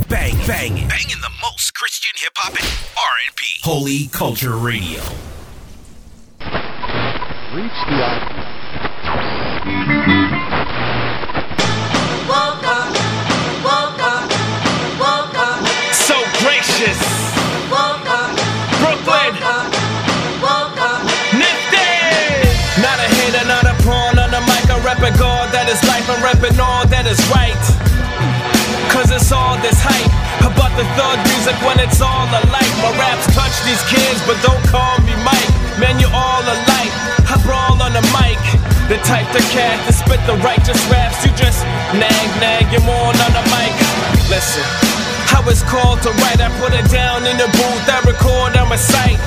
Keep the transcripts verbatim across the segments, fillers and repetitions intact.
bang, banging. Banging the most Christian hip-hop and R and B. Holy Culture Radio. Reach the icon. Welcome, welcome, welcome. So gracious. Welcome, Brooklyn. welcome, welcome. Nifty. Not a hater, not a pawn on the mic. I'm repping God that is life. I'm repping all that is right. Cause it's all this hype about the thug music when it's all alike. My raps touch these kids, but don't call me Mike. Man, you're all alike. I brawl on the mic. The type to cat to spit the righteous raps. You just nag, nag, you're more on the mic. Listen, I was called to write. I put it down in the booth. I record, I recite.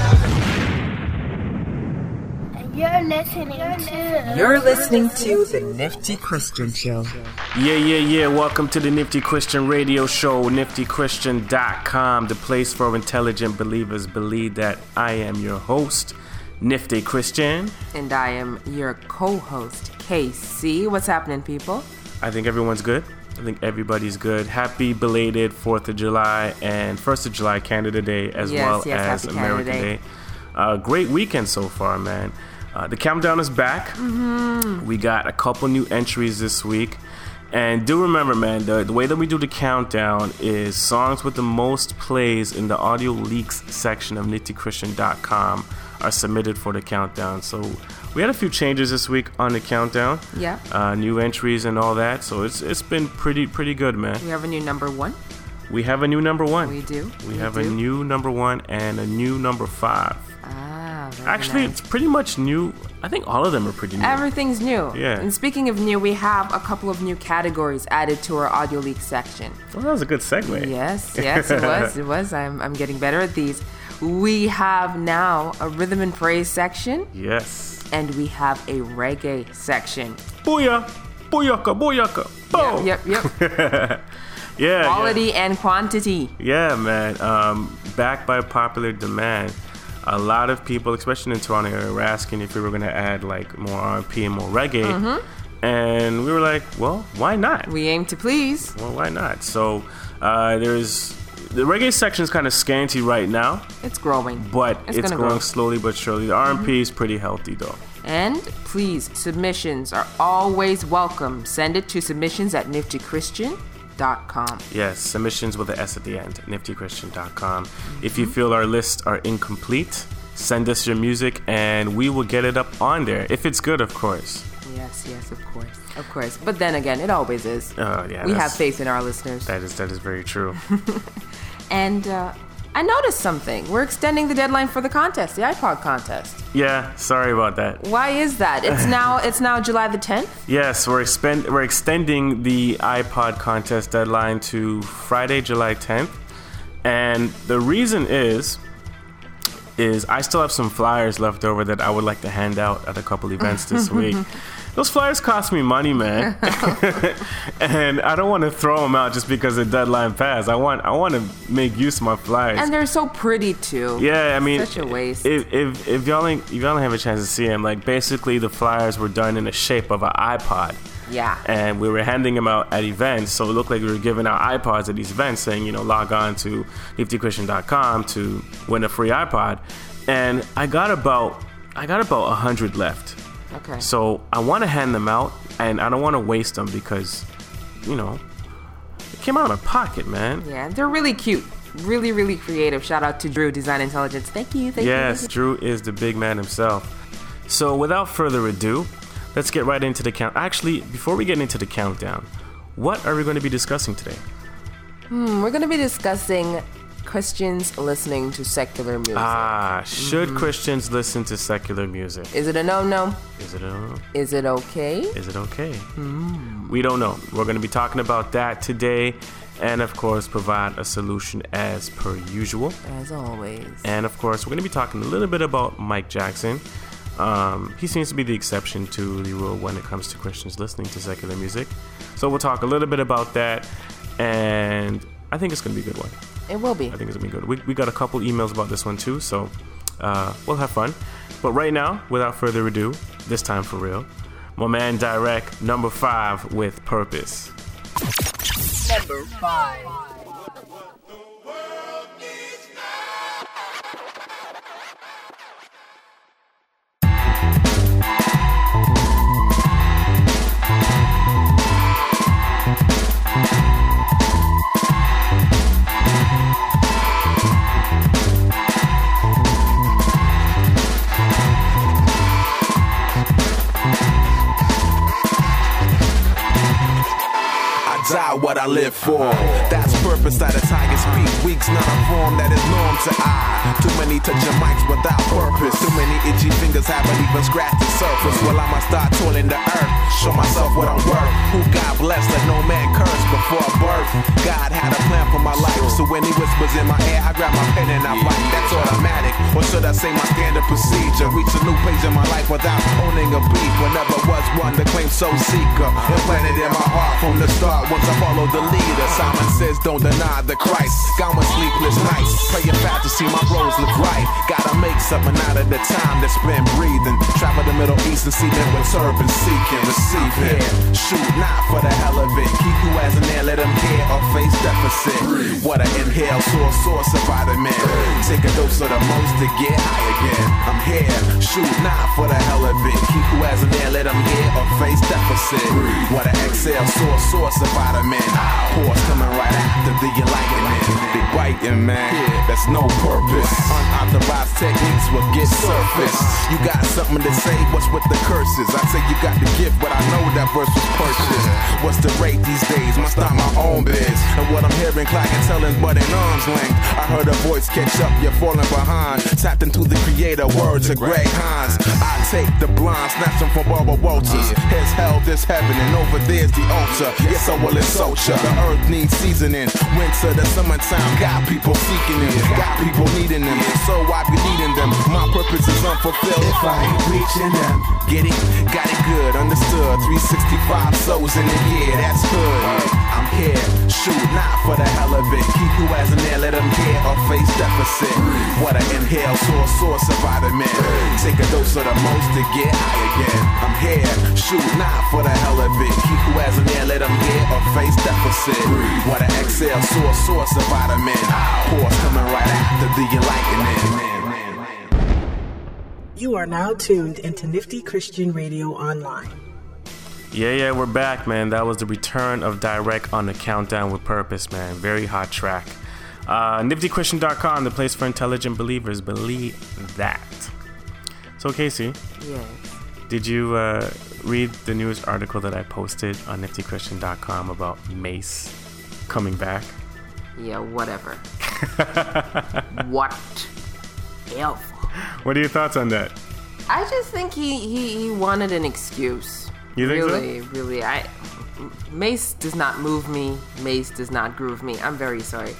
You're listening to. You're listening to the Nifty Christian Show. Yeah, yeah, yeah. Welcome to the Nifty Christian Radio Show. nifty christian dot com, the place for intelligent believers. Believe that I am your host, Nifty Christian. And I am your co-host, K C. What's happening, people? I think everyone's good. I think everybody's good. Happy belated fourth of July and first of July Canada Day as Yes, well yes, as happy American Canada Day. Day. Uh, great weekend so far, man. Uh, the countdown is back. Mm-hmm. We got a couple new entries this week. And do remember, man, the, the way that we do the countdown is songs with the most plays in the audio leaks section of nifty christian dot com are submitted for the countdown. So we had a few changes this week on the countdown. Yeah. Uh, new entries and all that. So it's it's been pretty pretty good, man. We have a new number one. We have a new number one. We do. We, We have do. a new number one and a new number five. Ah, very Actually, nice. it's pretty much new. I think all of them are pretty new. Everything's new. Yeah. And speaking of new, we have a couple of new categories added to our audio leak section. Well, that was a good segue. Yes, yes, it was. It was. I'm, I'm getting better at these. We have now a rhythm and praise section, Yes. and we have a reggae section. Booyah! Booyaka! Booyaka! Boom! Yep, yep. Yeah. Quality yeah. and quantity. Yeah, man. Um, backed by popular demand. A lot of people, especially in Toronto area, were asking if we were going to add like more R and B and more reggae. Mm-hmm. And we were like, well, why not? We aim to please. Well, why not? So uh, there's the reggae section is kind of scanty right now, It's growing. but It's it's, gonna growing grow. slowly but surely. The R and B is pretty healthy though. And please, submissions are always welcome. Send it to submissions at nifty christian dot com. Yes, submissions with an S at the end, nifty christian dot com. Mm-hmm. If you feel our lists are incomplete, send us your music and we will get it up on there. If it's good, of course. Yes, yes, of course. Of course. But then again, it always is. Uh, yeah, we have that's- faith in our listeners. That is that is very true. And uh, I noticed something. We're extending the deadline for the contest, the iPod contest. Yeah, sorry about that. Why is that? It's now it's now July the tenth? Yes, we're expend- we're extending the iPod contest deadline to Friday, July tenth. And the reason is is I still have some flyers left over that I would like to hand out at a couple events this week. Those flyers cost me money, man. And I don't want to throw them out just because the deadline passed. I want I want to make use of my flyers. And they're so pretty too. Yeah, I mean, Such a waste. If if if y'all ain't, if y'all don't have a chance to see them, like basically the flyers were done in the shape of an iPod. Yeah. And we were handing them out at events, so it looked like we were giving out iPods at these events, saying, you know, log on to nifty christian dot com to win a free iPod. And I got about I got about a hundred left. Okay. So I want to hand them out, and I don't want to waste them because, you know, it came out of my pocket, man. Yeah, they're really cute. Really, really creative. Shout out to Drew Design Intelligence. Thank you. Thank Yes, you. Drew is the big man himself. So without further ado, let's get right into the count. Actually, before we get into the countdown, what are we going to be discussing today? Hmm, we're going to be discussing Christians listening to secular music. Ah, should Christians listen to secular music? Is it a no-no? Is it a, Is it okay? is it okay? We don't know. We're going to be talking about that today, and of course, provide a solution as per usual. As always. And of course, we're going to be talking a little bit about Mike Jackson. Um, he seems to be the exception to the rule when it comes to Christians listening to secular music. So we'll talk a little bit about that, and I think it's going to be a good one. It will be. I think it's going to be good. We, we got a couple emails about this one too, so uh, we'll have fun. But right now, without further ado, this time for real, my man Direct, number five with Purpose. Number five. live for. That's purpose that a tiger speak. Weeks not a form that is norm to I. Too many touching mics without purpose. Too many itchy fingers haven't even scratched the surface. Well, I'ma start toiling the earth. Show myself what I'm worth. Who God bless, let no man curse before birth. God had a plan for my life. So when he whispers in my ear, I grab my pen and I write. That's automatic. Or should I say my standard procedure? Reach a new page in my life without owning a beef. When never was one to claim so seeker. Implanted in my heart from the start. Once I follow the leader. Simon says don't deny the Christ. Got my sleepless nights. Praying fast to see my bros look right. Gotta make something out of the time that's been breathing. Travel the Middle East and see them with servant seeking. Receive here. Shoot not for the hell of it. Keep who has an air, let them hear or face deficit. What I inhale, source, source of vitamin. Take a dose of the most to get high again. I'm here. Shoot not for the hell of it. Keep who has an air, let them hear or face deficit. What I exhale, source, source of vitamin. Pause coming right after the enlightenment. They biting, man. That's no purpose. Unauthorized techniques will get surfaced. You got something to say? What's with the curses? I say you got the gift, but I know that verse was purchased. What's the rate these days? Must start my own biz. And what I'm hearing, clienteling, but in arm's length. I heard a voice catch up, you're falling behind. Tapped into the creator, words of Greg Hines. I take the blind, snatch them from Barbara Walters. Here's hell, this heaven, and over there's the altar. Yes, I will insult ya. The earth needs seasoning. Winter, the summertime, got people seeking them. Got people needing them, so I be needing them. My purpose is unfulfilled if I ain't reaching them. Get it? Got it good, understood. three sixty-five souls in a year, that's good. I'm here, shoot not for the hell of it. Keep who has an air, let them hear or face deficit. What I inhale, source, source of vitamin. Take a dose of the most to get high again. I'm here, shoot not for the hell of it. Keep who has an air, let them hear or face deficit. What I exhale, source, source of vitamin. Pause coming right after the enlightenment. You are now tuned into Nifty Christian Radio Online. Yeah, yeah, we're back, man. That was the return of Direct on the Countdown with Purpose, man. Very hot track. Uh, nifty christian dot com, the place for intelligent believers. Believe that. So, Casey. Yes. Did you uh, read the news article that I posted on nifty christian dot com about Mace coming back? Yeah, whatever. What? Elf. What are your thoughts on that? I just think he, he, he wanted an excuse. You think really, so? Really, I Mace does not move me. Mace does not groove me. I'm very sorry.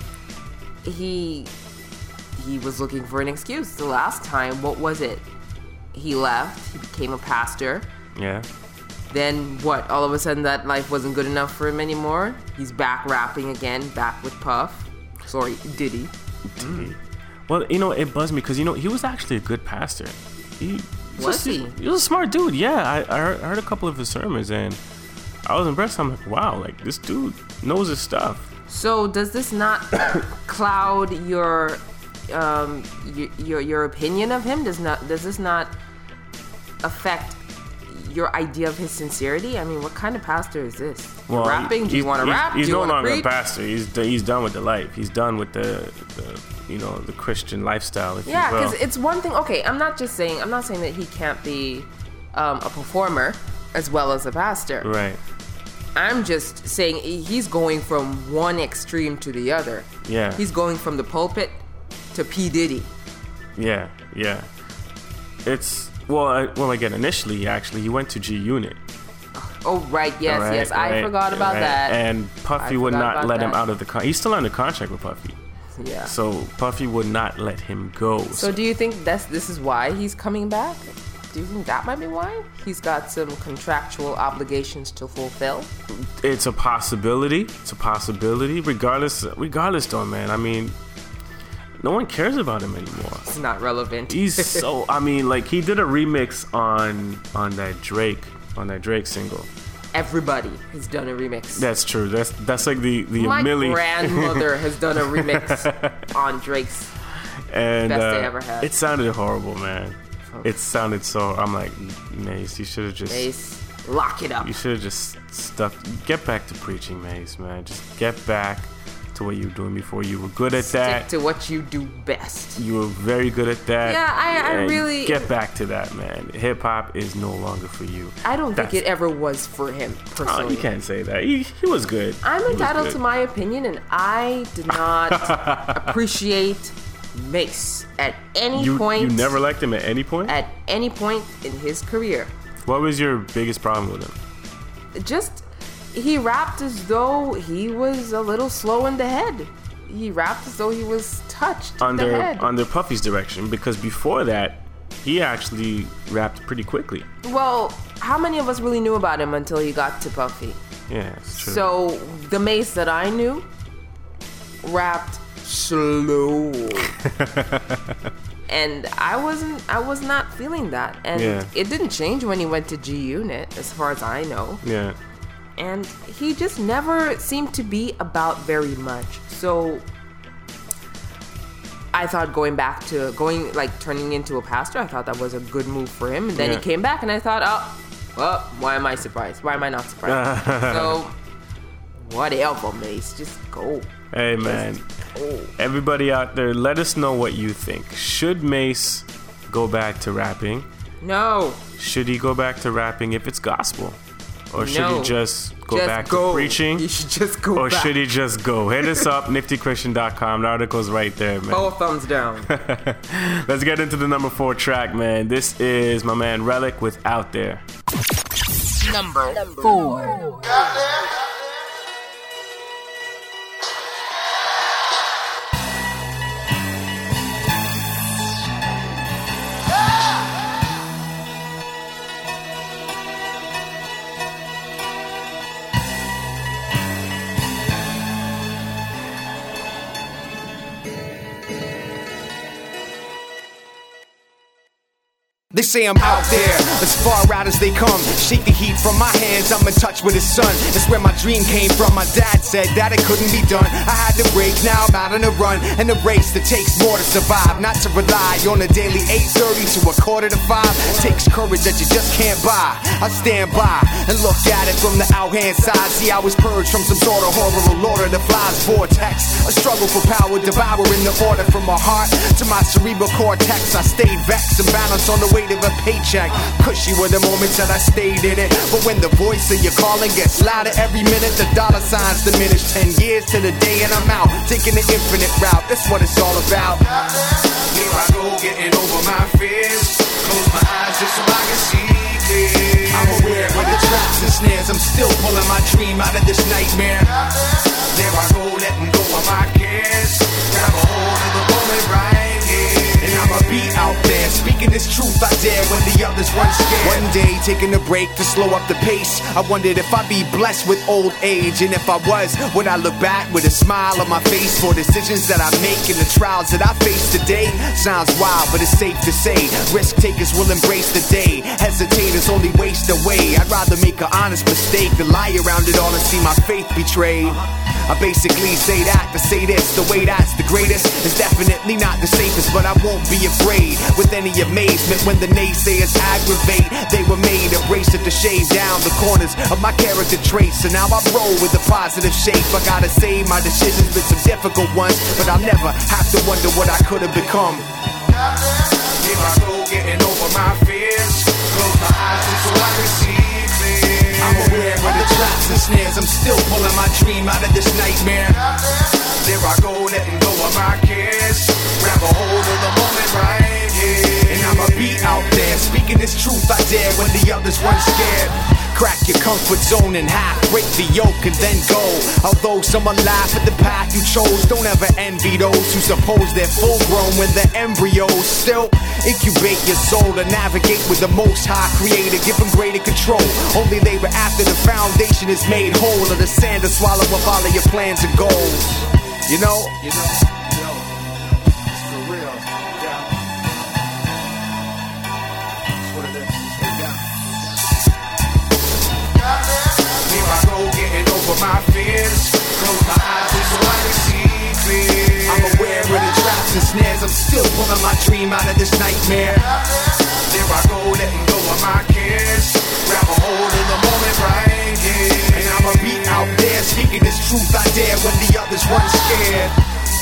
He he was looking for an excuse. The last time, what was it? He left. He became a pastor. Yeah. Then what? All of a sudden, that life wasn't good enough for him anymore. He's back rapping again, back with Puff. Sorry, Diddy. Diddy. Well, you know, it buzzed me because, you know, he was actually a good pastor. He Was he? He was a smart dude. Yeah, I, I, heard, I heard a couple of his sermons and I was impressed. I'm like, wow, like this dude knows his stuff. So does this not cloud your, um, your your your opinion of him? Does not does this not affect your idea of his sincerity? I mean, what kind of pastor is this? Well, rapping? Do you want to rap? He's Do you no wanna longer preach? a pastor. He's he's done with the life. He's done with the, the you know the Christian lifestyle. If Yeah, you will. because it's one thing. Okay, I'm not just saying. I'm not saying that he can't be um, a performer as well as a pastor. Right. I'm just saying he's going from one extreme to the other. Yeah. He's going from the pulpit to P. Diddy. Yeah, yeah. It's well, I, well again. Initially, actually, he went to G Unit. Oh right, yes, Right, yes. I right, forgot about right. that. And Puffy I would forgot not about let him that. out of the con- he's still under contract with Puffy. Yeah. So Puffy would not let him go. So do you think that's this is why he's coming back? Do you think that might be why? He's got some contractual obligations to fulfill? It's a possibility. It's a possibility. Regardless, regardless though, man. I mean, no one cares about him anymore. It's not relevant. He's so. I mean, like he did a remix on on that Drake on that Drake single. Everybody has done a remix. That's true. That's that's like the the My Millie. grandmother has done a remix on Drake's and best uh, they ever had. It sounded horrible, man. It sounded so. I'm like, Mace, you should have just. Mace, lock it up. You should have just stuck. Get back to preaching, Mace, man. Just get back to to what you were doing before. You were good at Stick that. to what you do best. You were very good at that. Yeah, I, I And really... Get back to that, man. Hip-hop is no longer for you. I don't That's, think it ever was for him, personally. Oh, you can't say that. He, he was good. I'm He was entitled good. to my opinion, and I did not appreciate Mace at any You, point. you never liked him at any point? At any point in his career. What was your biggest problem with him? Just, he rapped as though he was a little slow in the head. He rapped as though he was touched in the Under head. under Puffy's direction, because before that, he actually rapped pretty quickly. Well, how many of us really knew about him until he got to Puffy? Yeah, it's true. So, the Mace that I knew rapped slow. And I wasn't, I was not feeling that. And Yeah. it didn't change when he went to G Unit, as far as I know. Yeah. And he just never seemed to be about very much. So I thought going back to, going, like, turning into a pastor, I thought that was a good move for him. And then Yeah. he came back and I thought, oh, well, why am I surprised? Why am I not surprised? So, whatever, Mace, just go. Hey, man. Oh. Everybody out there, let us know what you think. Should Mace go back to rapping? No. Should he go back to rapping if it's gospel? Or should No. he just go Just back go. to preaching? You should just go Or back. should he just go? Hit us up, nifty christian dot com. The article's right there, man. Both thumbs down. Let's get into the number four track, man. This is my man Relic with Out There. Number four. They say I'm out there, as far out as they come. Shake the heat from my hands, I'm in touch with his son. That's where my dream came from. My dad said that it couldn't be done. I had to break, now I'm out on a run. And a race that takes more to survive. Not to rely on a daily eight thirty to a quarter to five. Takes courage that you just can't buy. I stand by and look at it from the out-hand side. See I was purged from some sort of horrible lord of the flies vortex. A struggle for power, devouring the order from my heart to my cerebral cortex. I stayed vexed and balanced on the way of a paycheck. Cushy were the moments that I stayed in it. But when the voice of your calling gets louder every minute, the dollar signs diminish. Ten years to the day and I'm out, taking the infinite route. That's what it's all about. Here I go, getting over my fears. Close my eyes just so I can see clear. I'm aware of the traps and snares. I'm still pulling my dream out of this nightmare. There I go, letting go of my cares. Grab a hold of the moment right here. And I'ma be out there, speaking this truth I dare when the others run scared. One day, taking a break to slow up the pace, I wondered if I'd be blessed with old age. And if I was, would I look back with a smile on my face for decisions that I make and the trials that I face today? Sounds wild, but it's safe to say risk takers will embrace the day. Hesitators only waste away. I'd rather make an honest mistake than lie around it all and see my faith betrayed. I basically say that to say this, the way that's the greatest is definitely not the safest, but I won't be afraid with any amazement when the naysayers aggravate. They were made, embraced it to shave down the corners of my character traits, and now I roll with a positive shape. I gotta say my decisions been some difficult ones, but I'll never have to wonder what I could have become. Here I go, getting over my fears. Close my eyes just so I can see clear. I'm aware of the traps and snares. I'm still pulling my dream out of this nightmare. There I go, letting go of my cares. Grab a hold of the moment right here. And I'ma be out there, speaking this truth I dare when the others run scared. Crack your comfort zone in half, break the yoke and then go. Although someone laugh at the path you chose, don't ever envy those who suppose they're full grown when they're embryos. Still, incubate your soul to navigate with the most high creator, give them greater control. Only labor after the foundation is made whole, or the sand to swallow up all of your plans and goals. You know? You know? It's for real. Yeah. That's what it is. Yeah. Here I go, getting over my fears. Close my eyes just so I can see clear. I'm aware of the traps and snares. I'm still pulling my dream out of this nightmare. There I go, letting go of my cares. grab a hold of the moment, right? Yeah. And I'ma be out there speaking this truth I dare when the others run scared.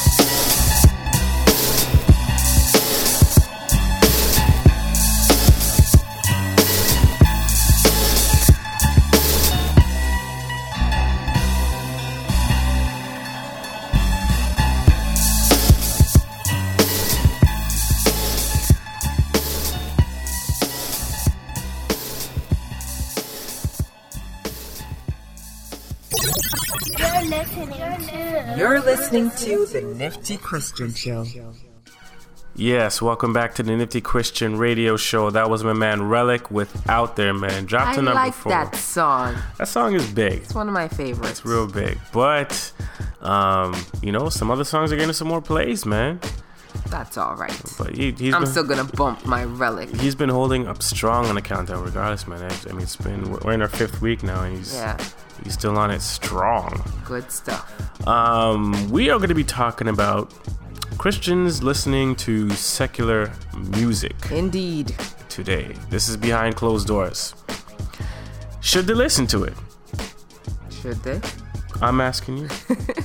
You're listening to the Nifty Christian Show. Yes, welcome back to the Nifty Christian Radio Show. That was my man Relic with Out There, man. Dropped to I number like four. that song. That song is big. It's one of my favorites. It's real big. But, um, you know, some other songs are getting some more plays, man. That's all right. But he, he's I'm been, still gonna bump my Relic. He's been holding up strong on the countdown regardless, man. I, I mean, it's been, we're in our fifth week now, and he's yeah. he's still on it strong. Good stuff. Um, we are going to be talking about Christians listening to secular music. Indeed. Today. This is Behind Closed Doors. Should they listen to it? Should they? I'm asking you.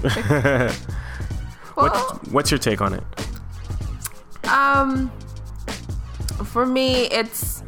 Well, what, what's your take on it? Um, for me, it's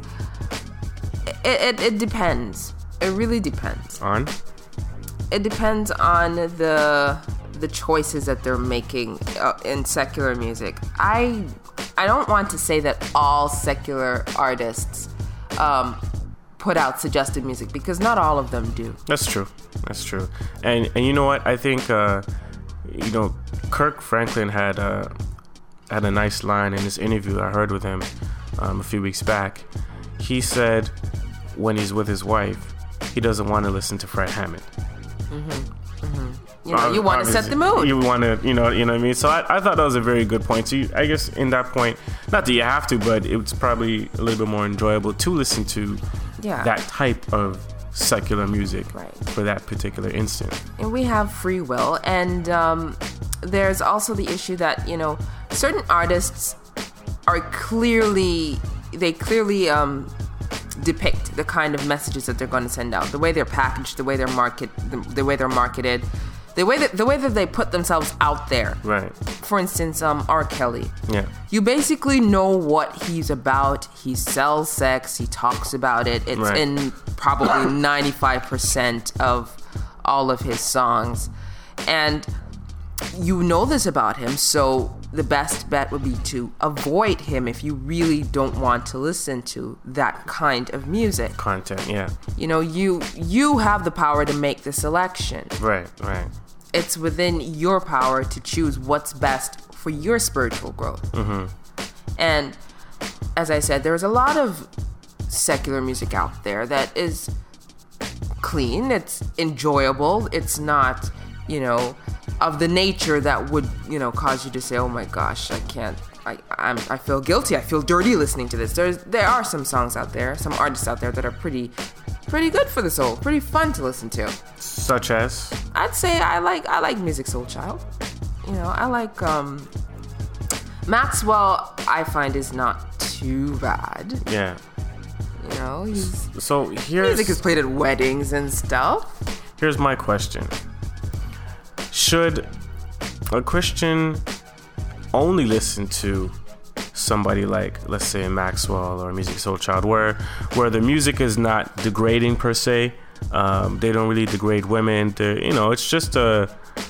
it, it it depends. It really depends. On? It depends on the the choices that they're making uh, in secular music. I I don't want to say that all secular artists um, put out suggested music, because not all of them do. That's true. That's true. And and you know what? I think uh, you know, Kirk Franklin had uh, had a nice line in this interview I heard with him um, a few weeks back. He said when he's with his wife, he doesn't want to listen to Fred Hammond. Mm-hmm. Mm-hmm. You know, you want to set the mood. You want to, you know, you know what I mean. So I, I thought that was a very good point. So you, I guess in that point, not that you have to, but it's probably a little bit more enjoyable to listen to yeah. that type of secular music right. for that particular instant. And we have free will, and um, there's also the issue that, you know, certain artists are clearly, they clearly um, depict the kind of messages that they're going to send out, the way they're packaged, the way they're market, the, the way they're marketed, the way that the way that they put themselves out there. Right. For instance, um, R. Kelly. Yeah. You basically know what he's about. He sells sex. He talks about it. It's right. in probably ninety-five percent of all of his songs, and you know this about him. So the best bet would be to avoid him if you really don't want to listen to that kind of music. Content, yeah. You know, you you have the power to make the selection. Right, right. It's within your power to choose what's best for your spiritual growth. Mm-hmm. And as I said, there's a lot of secular music out there that is clean, it's enjoyable, it's not, you know, of the nature that would, you know, cause you to say, oh my gosh, I can't, I I'm, I feel guilty, I feel dirty listening to this. There's There are some songs out there, some artists out there that are pretty, pretty good for the soul, pretty fun to listen to. Such as? I'd say I like, I like Musiq Soulchild. You know, I like, um, Maxwell, I find is not too bad. Yeah. You know, he's, so here's, music is played at weddings and stuff. Here's my question. Should a Christian only listen to somebody like, let's say, Maxwell or Musiq Soulchild, where where the music is not degrading per se? Um, they don't really degrade women. They're, you know, it's just a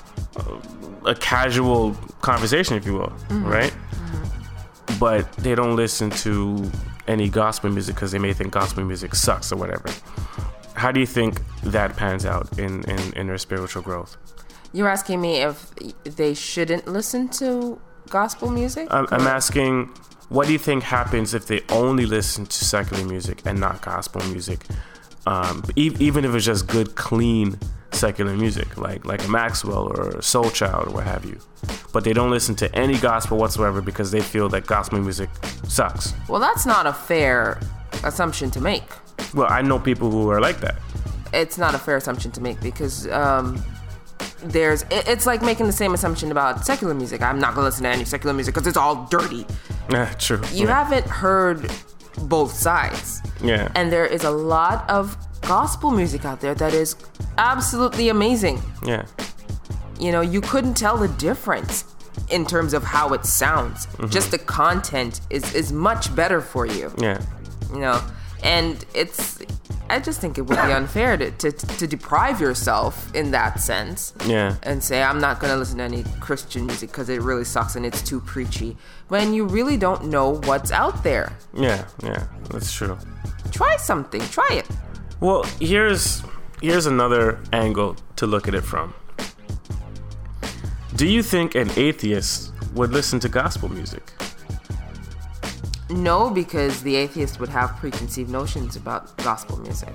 a casual conversation, if you will, mm-hmm. right? Mm-hmm. But they don't listen to any gospel music because they may think gospel music sucks or whatever. How do you think that pans out in, in, in their spiritual growth? You're asking me if they shouldn't listen to gospel music? I'm, I'm asking, what do you think happens if they only listen to secular music and not gospel music? Um, e- even if it's just good, clean secular music, like like a Maxwell or a Soulchild or what have you. But they don't listen to any gospel whatsoever because they feel that gospel music sucks. Well, that's not a fair assumption to make. Well, I know people who are like that. It's not a fair assumption to make because um, there's it, it's like making the same assumption about secular music. I'm not going to listen to any secular music because it's all dirty. Yeah, true. You yeah. haven't heard both sides. Yeah. And there is a lot of gospel music out there that is absolutely amazing. Yeah. You know, you couldn't tell the difference in terms of how it sounds. Mm-hmm. Just the content is, is much better for you. Yeah. You know, and it's, I just think it would be unfair to, to, to deprive yourself in that sense. Yeah. And say, I'm not going to listen to any Christian music because it really sucks and it's too preachy. When you really don't know what's out there. Yeah, yeah, that's true. Try something. Try it. Well, here's here's another angle to look at it from. Do you think an atheist would listen to gospel music? No, because the atheist would have preconceived notions about gospel music.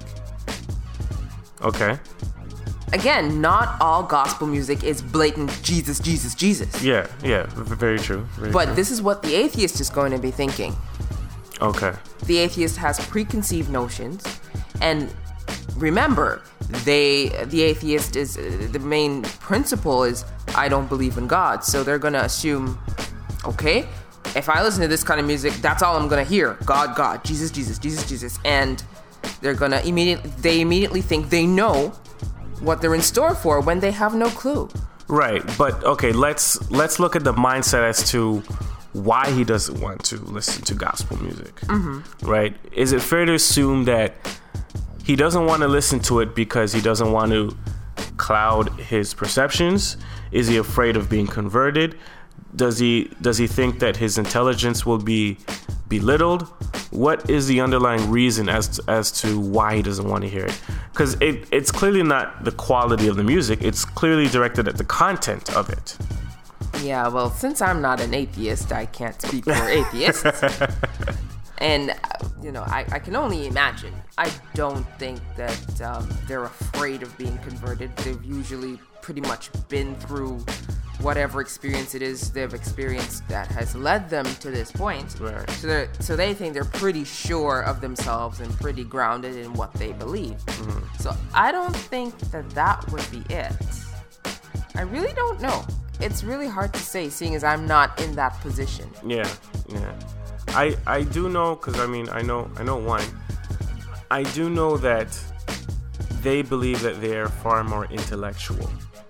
Okay. Again, not all gospel music is blatant Jesus, Jesus, Jesus. Yeah, yeah, very true. Very but true. This is what the atheist is going to be thinking. Okay. The atheist has preconceived notions, and remember, they the atheist is the main principle is I don't believe in God, so they're gonna assume, okay, if I listen to this kind of music, that's all I'm gonna hear: God, God, Jesus, Jesus, Jesus, Jesus, and they're gonna immediately they immediately think they know what they're in store for when they have no clue. Right, but okay, let's let's look at the mindset as to why he doesn't want to listen to gospel music. Mm-hmm. Right? Is it fair to assume that he doesn't want to listen to it because he doesn't want to cloud his perceptions? Is he afraid of being converted? Does he does he think that his intelligence will be belittled? What is the underlying reason as to, as to why he doesn't want to hear it? Because it, it's clearly not the quality of the music. It's clearly directed at the content of it. Yeah, well, since I'm not an atheist, I can't speak for atheists. And, you know, I, I can only imagine. I don't think that um, they're afraid of being converted. They've usually pretty much been through whatever experience it is they've experienced that has led them to this point. Right. So, they're, so they think they're pretty sure of themselves and pretty grounded in what they believe. Mm-hmm. So I don't think that that would be it. I really don't know. It's really hard to say, seeing as I'm not in that position. Yeah, yeah. I I do know, because I mean, I know I know one. I do know that they believe that they are far more intellectual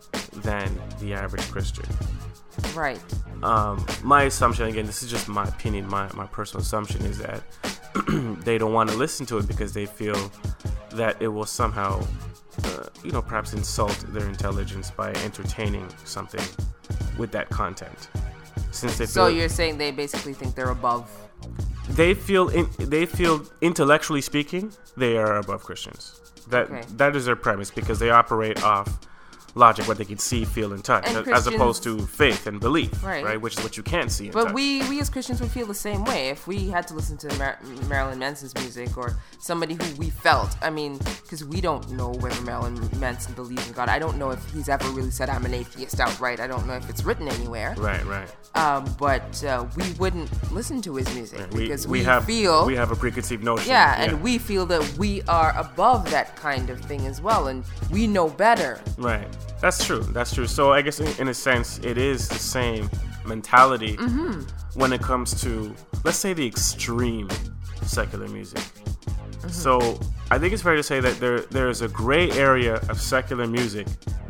than the average Christian. Right. Um, my assumption, again, this is just my opinion, my, my personal assumption is that they don't want to listen to it because they feel that it will somehow, uh, you know, perhaps insult their intelligence by entertaining something with that content. Since they so feel, you're saying they basically think they're above? They feel in, they feel intellectually speaking, they are above Christians. That Okay. that is their premise because they operate off logic, what they can see, feel, and touch, And as Christians- opposed to faith and belief, Right. right? Which is what you can't see and But touch. we, we as Christians would feel the same way if we had to listen to Mar- Marilyn Manson's music or somebody who we felt. I mean, because we don't know whether Marilyn Manson believes in God. I don't know if he's ever really said, I'm an atheist outright. I don't know if it's written anywhere. Right, right. Um, but uh, we wouldn't listen to his music We, because we we, have feel... we have a preconceived notion. Yeah, and we feel that we are above that kind of thing as well, and we know better. Right. That's true. That's true. So I guess in, in a sense, it is the same mentality Mm-hmm. when it comes to, let's say, the extreme secular music. Mm-hmm. So I think it's fair to say that there there is a gray area of secular music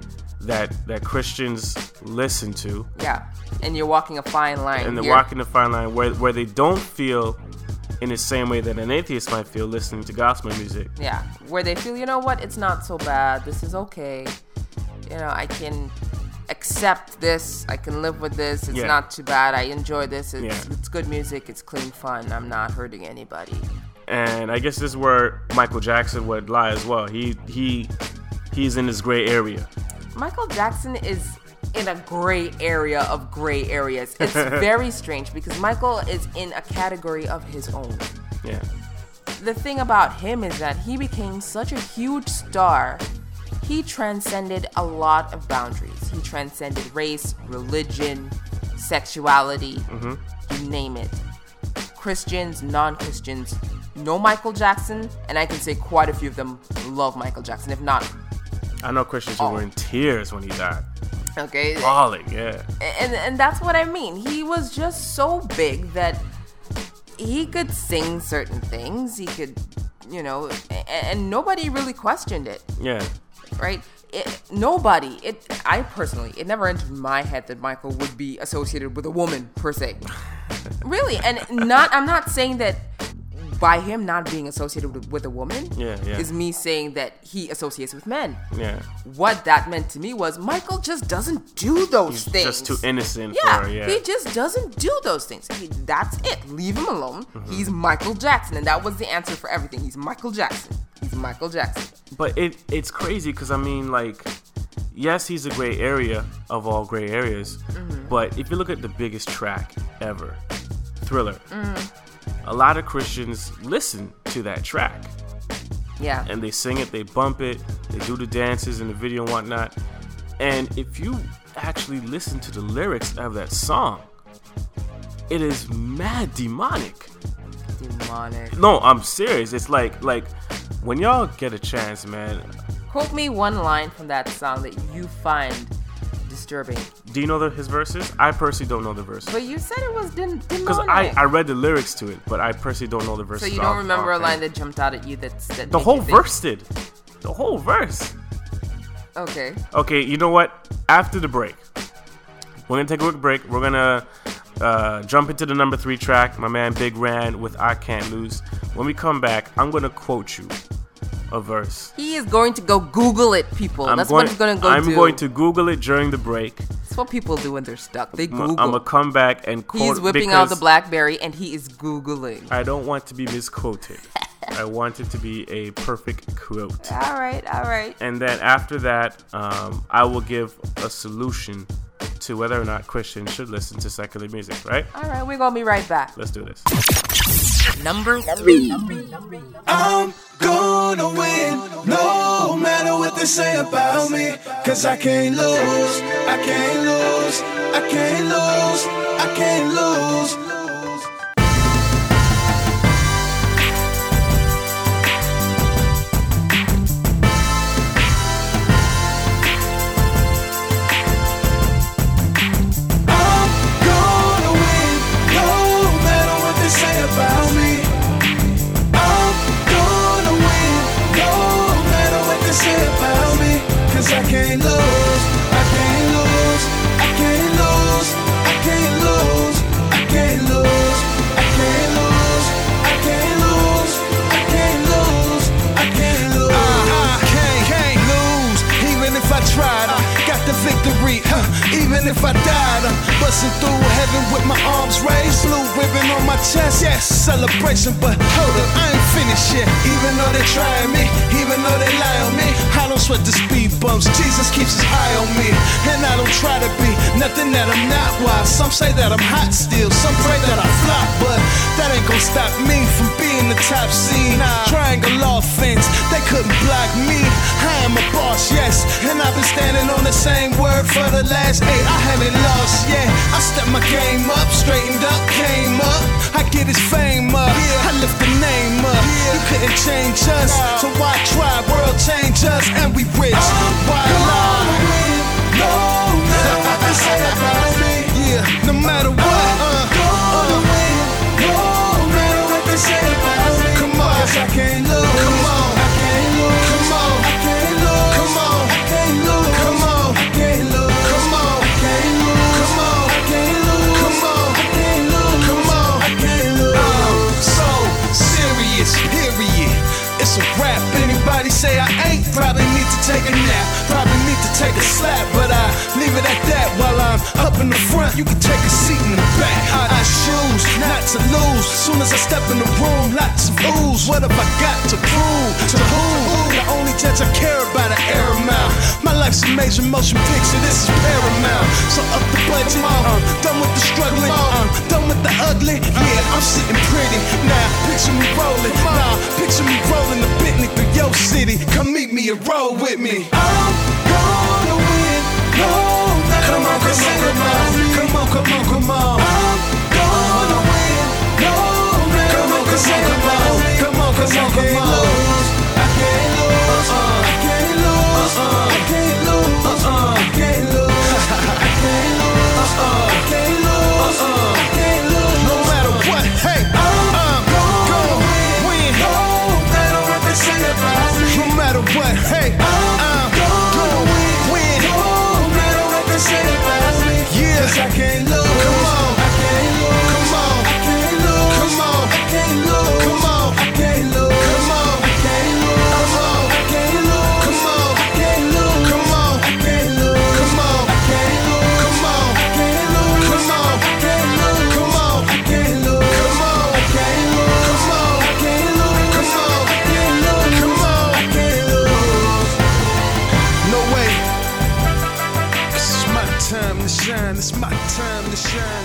that that Christians listen to. Yeah, and you're walking a fine line. And they're here. walking the fine line where where they don't feel in the same way that an atheist might feel listening to gospel music. Yeah, where they feel, you know what, it's not so bad. This is okay. You know, I can accept this. I can live with this. It's Yeah. not too bad. I enjoy this. It's, Yeah. it's good music. It's clean fun. I'm not hurting anybody. And I guess this is where Michael Jackson would lie as well. He he he's in this gray area. Michael Jackson is in a gray area of gray areas. It's very strange because Michael is in a category of his own. Yeah. The thing about him is that he became such a huge star. He transcended a lot of boundaries. He transcended race, religion, sexuality, Mm-hmm. you name it. Christians, non-Christians know Michael Jackson, and I can say quite a few of them love Michael Jackson, if not. I know Christians who Oh. were in tears when he died. Okay. Bawling, yeah. And and that's what I mean. He was just so big that he could sing certain things. He could, you know, and, and nobody really questioned it. Yeah. Right? It, nobody. It. I personally, it never entered my head that Michael would be associated with a woman per se. Really, and not. I'm not saying that by him not being associated with, with a woman yeah, yeah. is me saying that he associates with men. Yeah. What that meant to me was Michael just doesn't do those He's things. Just too innocent. Yeah, for, yeah. he just doesn't do those things. He, that's it. Leave him alone. Mm-hmm. He's Michael Jackson, and that was the answer for everything. He's Michael Jackson. He's Michael Jackson. But it it's crazy because I mean, like, yes, he's a gray area of all gray areas. Mm-hmm. But if you look at the biggest track ever, Thriller. Mm-hmm. A lot of Christians listen to that track. Yeah. And they sing it, they bump it, they do the dances in the video and whatnot. And if you actually listen to the lyrics of that song, it is mad demonic. Demonic. No, I'm serious. It's like, like when y'all get a chance, man. Quote me one line from that song that you find disturbing. Do you know the, his verses? I personally don't know the verses. But you said it was demonic. Because I, I read the lyrics to it, but I personally don't know the verses. So you don't off, remember off a line that jumped out at you that's that the whole verse did. The whole verse. Okay. Okay, you know what? After the break, we're gonna take a quick break. We're gonna uh, jump into the number three track, my man Big Ran with I Can't Lose. When we come back, I'm gonna quote you a verse. He is going to go Google it, people. I'm That's going, what he's going to go I'm do. I'm going to Google it during the break. That's what people do when they're stuck. They Google. I'm going to come back and quote. He's whipping out the BlackBerry and he is Googling. I don't want to be misquoted. I want it to be a perfect quote. All right, all right. And then after that, um, I will give a solution to whether or not Christians should listen to secular music, right? All right, we're going to be right back. Let's do this. Number three. I'm gonna win, no matter what they say about me. Cause I can't lose, I can't lose, I can't lose, I can't lose. I can't lose, I can't lose, I can't lose, I can't lose, I can't lose, I can't lose, I can't lose, I can't lose, I can't lose. I can't, can't lose, even if I tried. I got the victory, huh, even if I died. I'm busting through heaven with my arms raised, blue ribbon on my chest, yes, celebration. But hold up, I ain't finished yet. Even though they trying me, even though they lie on me, I don't sweat the speed bumps. Jesus keeps his eye on me, and I don't try to be nothing that I'm not. Why some say that I'm hot still, some pray that I flop, but that ain't gonna stop me from being the top seed. Nah. Triangle offense, they couldn't block me. I am a boss, yes, and I've been standing on the same word for the last eight. I haven't lost yet. I stepped my game up, straightened up, came up. I get his fame up, yeah. I lift the name up. Yeah. You couldn't change us, no. So why try? World change us, and we rich. Why lie? No matter what they say about me, yeah. No matter what, uh, uh, no matter what they say about me. Come on, 'cause I can't lose. Come on, I can't lose. Come on, I can't lose. Come on, I can't lose. Come on, I can't lose. Come on, I can't lose. Come on, I can't lose. Come on, I can't lose. Come on, I can't lose. I'm so serious, period. It's a rap. Anybody say I ain't, probably need to take a nap. Probably need to take a slap, but I leave it at that. While I'm up in the front, you can take a seat in the back. I, I choose not to lose. Soon as I step in the room, lots of ooze. What have I got to prove? To who? The only judge I care about an air amount. My life's a major motion picture, this is paramount. So up the budget, I'm done with the struggling, I'm done with the ugly. Yeah, I'm sitting pretty. Now picture me rolling, nah, picture me rolling the Bentley through your city. Come meet me and roll with me. I'm gonna win, no matter what they say about me. Come on, come on, come on. I'm gonna win, no matter what they say about me. Come on, come on, come on. I can't lose, I can't lose, I can't lose, I can't lose, I can't lose, I can't lose, I can't lose. No matter what, hey, I'm can't lose. Come on, I can't lose. Come on, I can't lose. Come on, I can't lose. Come on, I can't lose. Come on, I can't lose. Come on, I can't lose. Come on, I can't lose. Come on, I can't lose. Come on, I can't lose. Come on, I can't lose. Come on, I can't lose. Come on, I can't lose. Come on, I can't lose. Come on, I can't lose. Come on, I can't lose. Come on, I can't lose. No way. 'Cause it's my time to shine. It's my time to shine.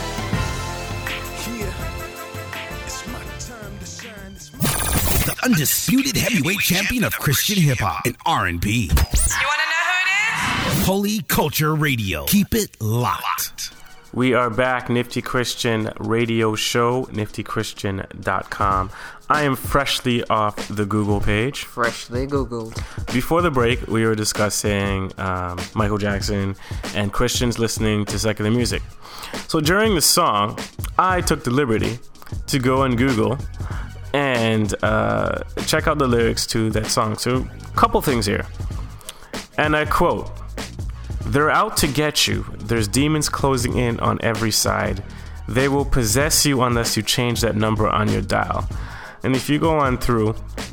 Yeah. It's my time to shine. It's my The undisputed heavyweight champion of Christian hip hop and R and B. You want to know who it is? Holy Culture Radio. Keep it locked. We are back, Nifty Christian Radio Show, nifty christian dot com. I am freshly off the Google page. Freshly Googled. Before the break, we were discussing um, Michael Jackson and Christians listening to secular music. So during the song, I took the liberty to go on Google and uh, check out the lyrics to that song. So a couple things here. And I quote, "They're out to get you. There's demons closing in on every side. They will possess you unless you change that number on your dial." And if you go on through,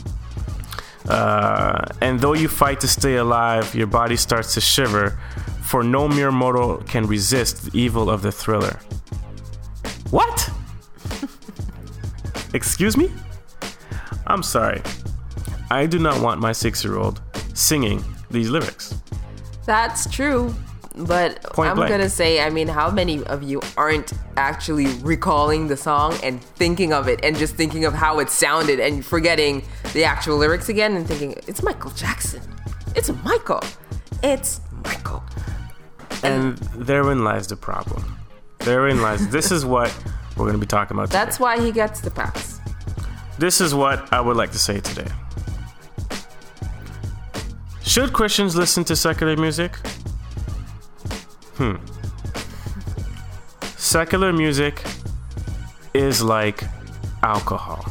uh, and though you fight to stay alive, your body starts to shiver, for no mere mortal can resist the evil of the thriller. What? Excuse me? I'm sorry. I do not want my six-year-old singing these lyrics. That's true, but Point I'm blank. gonna say, I mean, how many of you aren't actually recalling the song and thinking of it and just thinking of how it sounded and forgetting the actual lyrics again and thinking, it's Michael Jackson. It's Michael. It's Michael. And therein lies the problem. Therein lies, this is what we're going to be talking about today. That's why he gets the pass. This is what I would like to say today. Should Christians listen to secular music? Hmm. Secular music is like alcohol.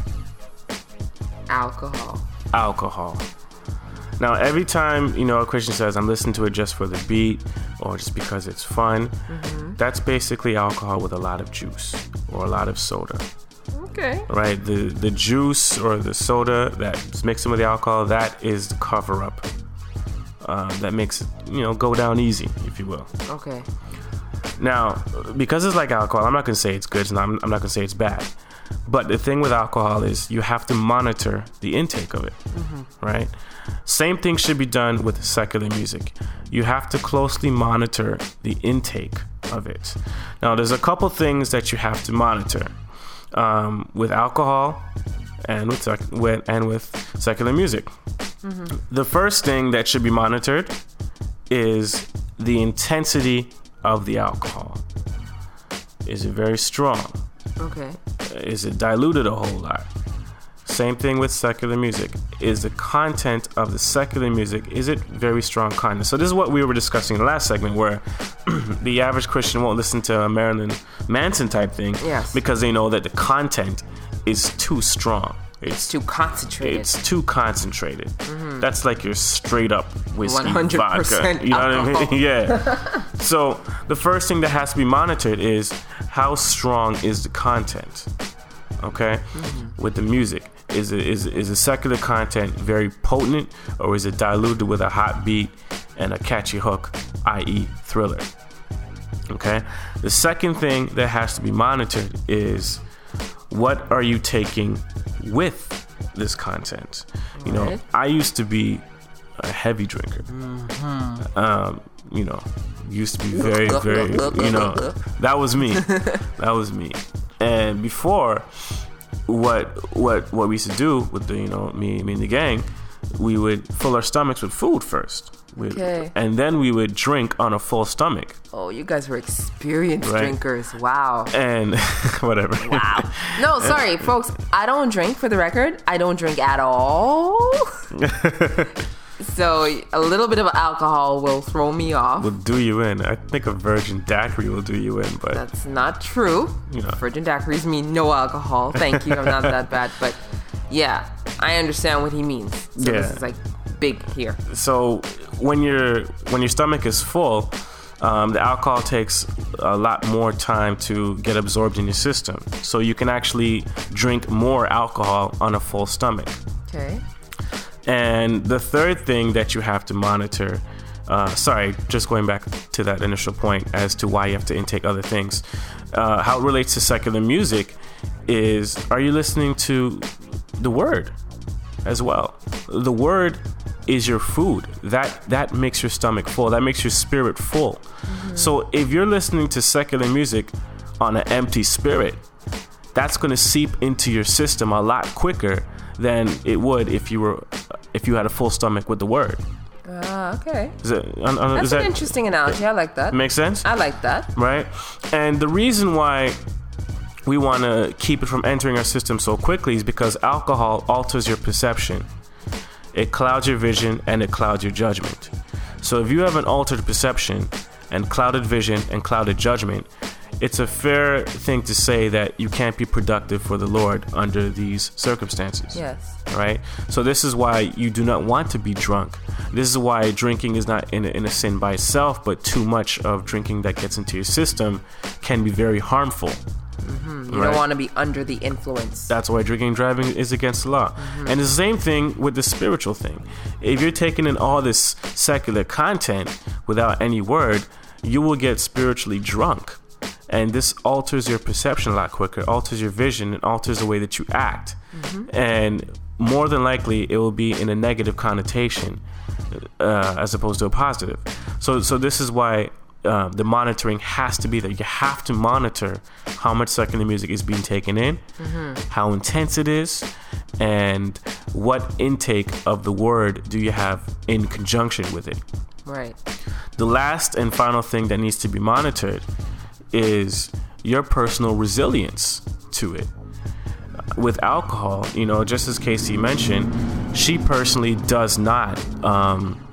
Alcohol. Alcohol. Now, every time, you know, a Christian says, I'm listening to it just for the beat or just because it's fun, mm-hmm. that's basically alcohol with a lot of juice or a lot of soda. Okay. Right? The the juice or the soda that's mixing with the alcohol, that is the cover-up. Uh, that makes it, you know, go down easy, if you will. Okay. Now, because it's like alcohol, I'm not going to say it's good. It's not, I'm not going to say it's bad. But the thing with alcohol is you have to monitor the intake of it, mm-hmm. right? Same thing should be done with secular music. You have to closely monitor the intake of it. Now, there's a couple things that you have to monitor um, with alcohol and with, sec- with and with secular music. Mm-hmm. The first thing that should be monitored is the intensity of the alcohol. Is it very strong? Okay. Is it diluted a whole lot? Same thing with secular music. Is the content of the secular music, is it very strong content? So this is what we were discussing in the last segment, where the average Christian won't listen to a Marilyn Manson type thing, yes. because they know that the content is too strong. It's, it's too concentrated. It's too concentrated. Mm-hmm. That's like your straight up whiskey, one hundred percent vodka. You know alcohol. what I mean? Yeah. So the first thing that has to be monitored is how strong is the content. Okay? Mm-hmm. With the music. Is it is is the secular content very potent, or is it diluted with a hot beat and a catchy hook, that is Thriller? Okay? The second thing that has to be monitored is what are you taking with this content? You know, right. I used to be a heavy drinker. Mm-hmm. Um, you know, used to be very, very, you know, that was me. That was me. And before, what what what we used to do with the, you know, me, me and the gang, we would fill our stomachs with food first. We'd, okay. And then we would drink on a full stomach. Oh, you guys were experienced right? drinkers. Wow. And whatever. Wow. No, sorry, folks. I don't drink, for the record. I don't drink at all. So a little bit of alcohol will throw me off. Will do you in. I think a virgin daiquiri will do you in, but that's not true. You know. Virgin daiquiris mean no alcohol. Thank you. I'm not that bad, but yeah, I understand what he means. So yeah. This is like big here. So when your when your stomach is full, um, the alcohol takes a lot more time to get absorbed in your system. So you can actually drink more alcohol on a full stomach. Okay. And the third thing that you have to monitor, uh, sorry, just going back to that initial point as to why you have to intake other things, uh, how it relates to secular music is, are you listening to the word as well? The word is your food. That that makes your stomach full. That makes your spirit full. Mm-hmm. So if you're listening to secular music on an empty spirit, that's going to seep into your system a lot quicker than it would if you were if you had a full stomach with the word. Ah, uh, okay. Is it, uh, uh, That's is an that, interesting analogy. I like that. Makes sense? I like that. Right? And the reason why we want to keep it from entering our system so quickly is because alcohol alters your perception. It clouds your vision and it clouds your judgment. So if you have an altered perception and clouded vision and clouded judgment, it's a fair thing to say that you can't be productive for the Lord under these circumstances. Yes. Right? So this is why you do not want to be drunk. This is why drinking is not in a, in a sin by itself, but too much of drinking that gets into your system can be very harmful. Mm-hmm. You right? don't want to be under the influence. That's why drinking and driving is against the law. Mm-hmm. And the same thing with the spiritual thing. If you're taking in all this secular content without any word, you will get spiritually drunk. And this alters your perception a lot quicker, alters your vision, and alters the way that you act. Mm-hmm. And more than likely, it will be in a negative connotation uh, as opposed to a positive. So, so this is why uh, the monitoring has to be there. You have to monitor how much secular music is being taken in, mm-hmm. how intense it is, and what intake of the word do you have in conjunction with it. Right. The last and final thing that needs to be monitored is your personal resilience to it. With alcohol, you know, just as Casey mentioned, she personally does not um,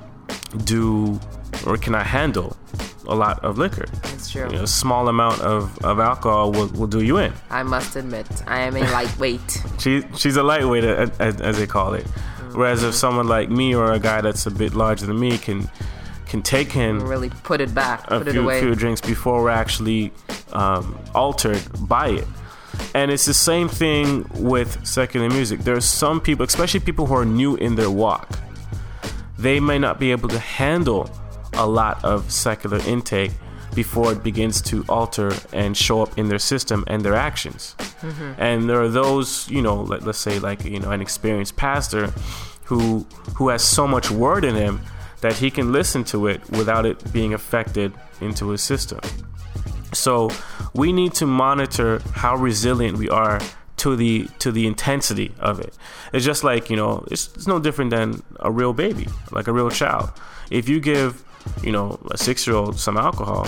do or cannot handle a lot of liquor. That's true. You know, a small amount of, of alcohol will, will do you in. I must admit, I am a lightweight. she She's a lightweight, as, as they call it. Mm-hmm. Whereas if someone like me or a guy that's a bit larger than me can can take in really put it back, a put it few, away. few drinks before we're actually um, altered by it. And it's the same thing with secular music. There's some people, especially people who are new in their walk, they may not be able to handle a lot of secular intake before it begins to alter and show up in their system and their actions. Mm-hmm. And there are those, you know, let, let's say like, you know, an experienced pastor who who has so much word in him that he can listen to it without it being affected into his system. So we need to monitor how resilient we are to the to the intensity of it. It's just like, you know, it's, it's no different than a real baby, like a real child. If you give, you know, a six-year-old some alcohol,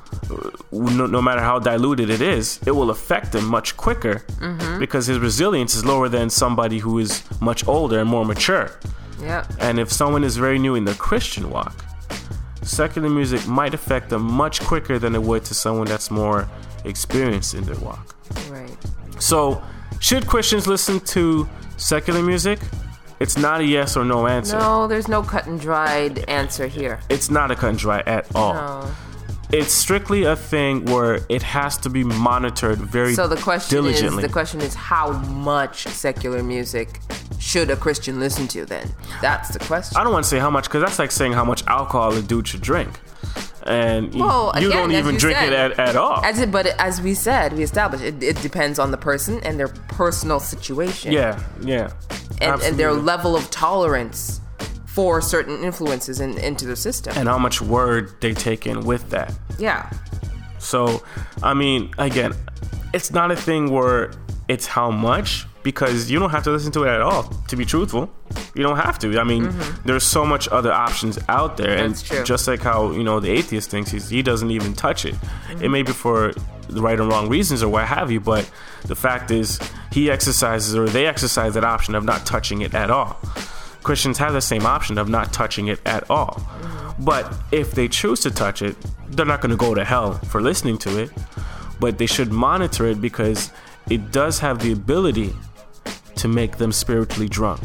no, no matter how diluted it is, it will affect him much quicker mm-hmm. because his resilience is lower than somebody who is much older and more mature. Yeah. And if someone is very new in their Christian walk, secular music might affect them much quicker than it would to someone that's more experienced in their walk. Right. So, should Christians listen to secular music? It's not a yes or no answer. No, there's no cut and dried answer here. It's not a cut and dry at all. No. It's strictly a thing where it has to be monitored very diligently. So the question diligently. is, the question is, how much secular music should a Christian listen to then? That's the question. I don't want to say how much, because that's like saying how much alcohol a dude should drink. And well, you again, don't even you drink said, it at, at all. As it, but as we said, we established, it, it depends on the person and their personal situation. Yeah, yeah. And, and their level of tolerance for certain influences in, into the system. And how much word they take in with that. Yeah. So, I mean, again, it's not a thing where it's how much, because you don't have to listen to it at all, to be truthful. You don't have to. I mean, mm-hmm. there's so much other options out there. That's and true. Just like how, you know, the atheist thinks, he's, he doesn't even touch it. Mm-hmm. It may be for the right and wrong reasons or what have you, but the fact is he exercises, or they exercise that option of not touching it at all. Christians have the same option of not touching it at all. Mm-hmm. But if they choose to touch it, they're not going to go to hell for listening to it. But they should monitor it because it does have the ability to make them spiritually drunk.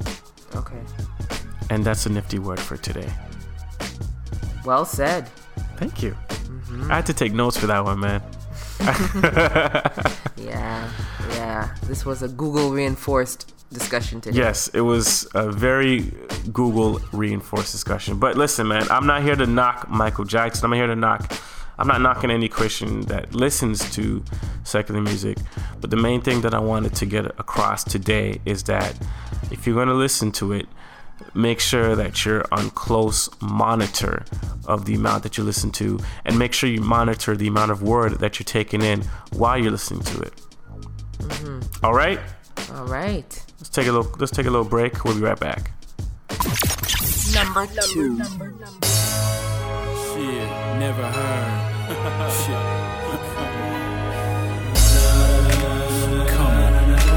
Okay. And that's a nifty word for today. Well said. Thank you. Mm-hmm. I had to take notes for that one, man. yeah, yeah. This was a Google reinforced discussion today. Yes, it was a very Google reinforced discussion. But listen, man, I'm not here to knock Michael Jackson. I'm here to knock. I'm not knocking any Christian that listens to secular music. But the main thing that I wanted to get across today is that if you're going to listen to it, make sure that you're on close monitor of the amount that you listen to, and make sure you monitor the amount of word that you're taking in while you're listening to it. Mm-hmm. All right? All right. Let's take a little. Let's take a little break. We'll be right back. Number two. Number, number. Shit, never heard. Shit. Coming,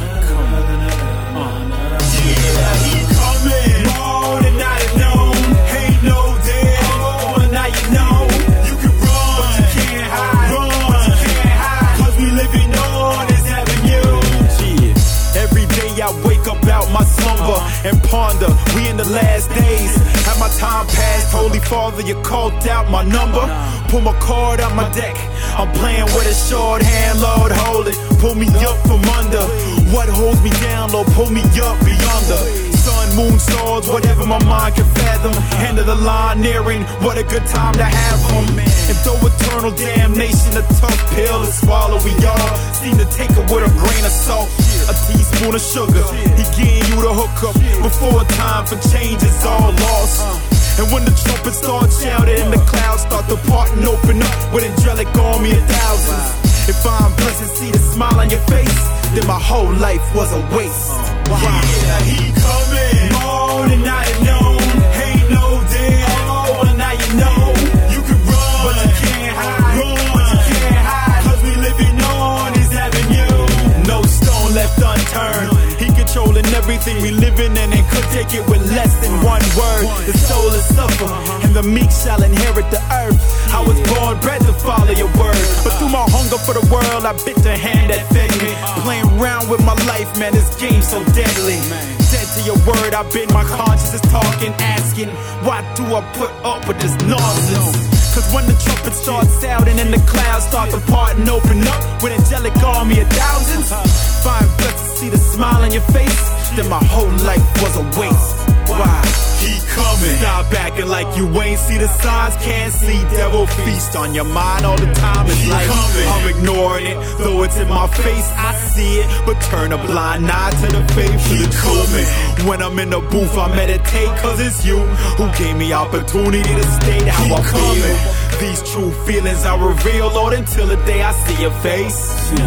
coming. Uh. Yeah, he coming. More than I have known. Ain't no day. Oh, now you know. You can run, but you can't hide. Run, but you can't hide. 'Cause we living on this avenue. Yeah. Every day I wake up out my slumber and ponder. We in the last days. Have my time passed. Holy Father, you called out my number. Pull my card out my deck. I'm playing with a short hand, Lord, hold it. Pull me up from under. What holds me down, Lord, pull me up beyond the sun, moon, stars, whatever my mind can fathom. End of the line nearing, what a good time to have them. And though eternal damnation a tough pill to swallow, we all seem to take it with a grain of salt, a teaspoon of sugar. He getting you the hookup before time for change is all lost. And when the trumpet starts shouting and the clouds start to part and open up with angelic army of thousands. If I'm blessed to see the smile on your face, then my whole life was a waste. Wow. Yeah, he coming. More than I have known. Ain't no day. Oh, now you know. You can run, but you can't hide. Run, but you can't hide. 'Cause we living on his avenue. No stone left unturned. He controlling everything we living in and could take it with less than one word. The soul is suffer, and the meek shall inherit the earth. I was born bred to follow your word, but through my hunger for the world, I bit the hand that fed me. Playing around with my life, man, this game so deadly. Dead to your word, I've been, my conscience is talking, asking, why do I put up with this nonsense? 'Cause when the trumpet starts sounding and the clouds start to part and open up with angelic army of thousands, find blessed to see the smile on your face, then my whole life was a waste. Why? He coming. Stop acting like you ain't see the signs, can't see. Devil feast on your mind all the time. It's he like coming. I'm ignoring it, though it's in my face. I see it, but turn a blind eye to the faith. He coming. When I'm in the booth, I meditate, 'cause it's you who gave me opportunity to state how he I coming. Feel. These true feelings I reveal, Lord, until the day I see your face.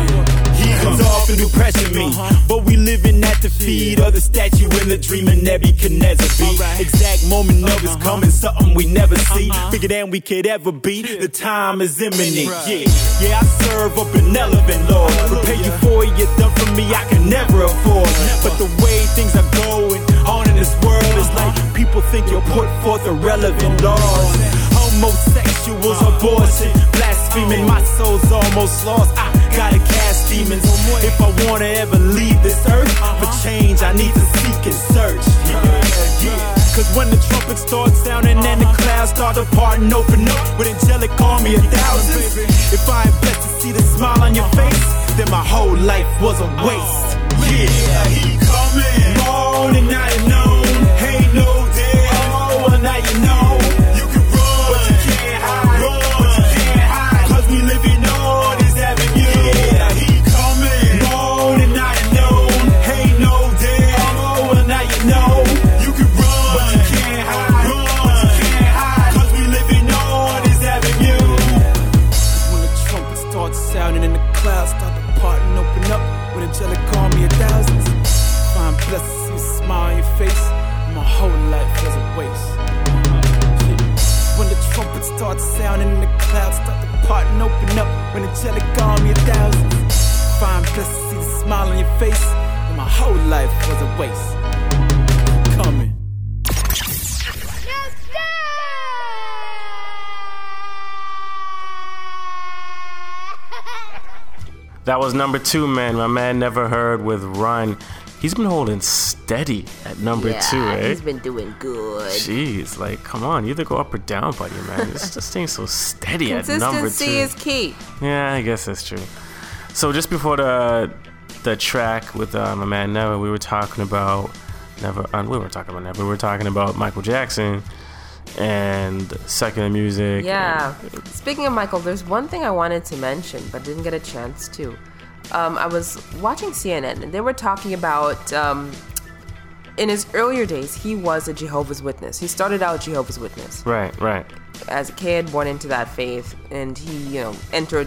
He comes off and depression me, but we living at the feet of the statue in the dream of Nebuchadnezzar be. Exact moment of his coming, something we never see, bigger than we could ever be. The time is imminent. Yeah, yeah, I serve up an elephant, Lord. Repay you for it, you done for me, I can never afford. But the way things are going on in this world is like people think you'll put forth irrelevant laws. Homosexuals, abortion, blaspheming, my soul's almost lost. I gotta cast demons. If I wanna ever leave this earth, for change I need to seek and search. Yeah, yeah. 'Cause when the trumpet starts sounding and the clouds start to part and open up with angelic army of thousands, if I ain't blessed to see the smile on your face, then my whole life was a waste. Yeah, he coming. More than I have known. Ain't no day. Oh, now you know. You can run, but you can't hide. Run, but you can't hide. 'Cause we living on his avenue. Yeah, he coming. More than I have known. Ain't no day. Oh, now you know. You can run, but you can't hide. Run, but you can't hide. 'Cause we living on his avenue. When the trumpet starts sounding and the clouds start to part and open up with angelic army of thousands, find blessed to see a smile on your face, and my whole life was a waste. When the trumpet starts sounding and the clouds start to part and open up with angelic army of thousands, find blessed to see the smile on your face, and my whole life was a waste. Coming. That was number two, man. My man Never Heard with Run. he's been holding steady at number yeah, two, eh? He's been doing good. Jeez, like, come on, you either go up or down, buddy, man. It's just staying so steady at number two. Consistency is key. Yeah, I guess that's true. So just before the the track with uh, my man Never, we were talking about Never. Uh, we were talking about Never. We were talking about Michael Jackson and secular music. Yeah. And, Speaking of Michael, there's one thing I wanted to mention, but didn't get a chance to. Um, I was watching C N N, and they were talking about, um, in his earlier days, he was a Jehovah's Witness. He started out Jehovah's Witness. Right, right. As a kid, born into that faith, and he, you know, entered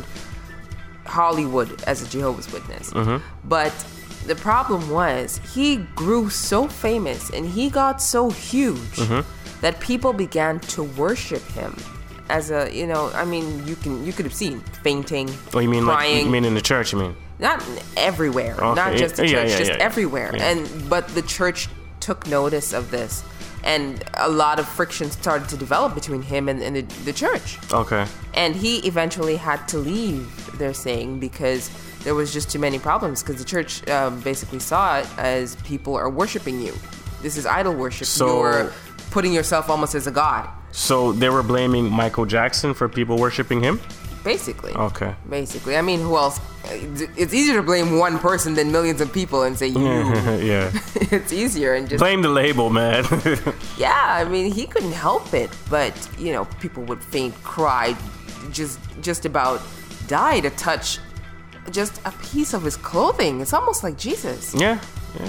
Hollywood as a Jehovah's Witness. Mm-hmm. But the problem was, he grew so famous, and he got so huge mm-hmm. that people began to worship him. As a, you know, I mean, you can you could have seen fainting, oh, you mean crying. Like, you mean in the church, you mean? Not everywhere, okay. not just the yeah, church, yeah, just yeah, yeah. everywhere. Yeah. And but the church took notice of this, and a lot of friction started to develop between him and, and the, the church. Okay. And he eventually had to leave, they're saying, because there was just too many problems, because the church um, basically saw it as people are worshiping you. This is idol worship. So, You're putting yourself almost as a god. So they were blaming Michael Jackson for people worshiping him? Basically. Okay. Basically. I mean, who else? It's easier to blame one person than millions of people and say you. Yeah. It's easier and just blame the label, man. Yeah, I mean, he couldn't help it, but you know, people would faint, cry, just just about die to touch just a piece of his clothing. It's almost like Jesus. Yeah. Yeah.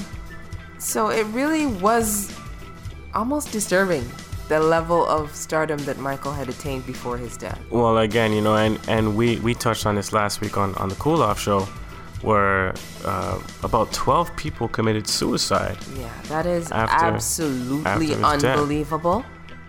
So it really was almost disturbing, the level of stardom that Michael had attained before his death. Well, again, you know, and, and we, we touched on this last week on, on the Cool Off show, where uh, about twelve people committed suicide. Yeah, that is after, absolutely after unbelievable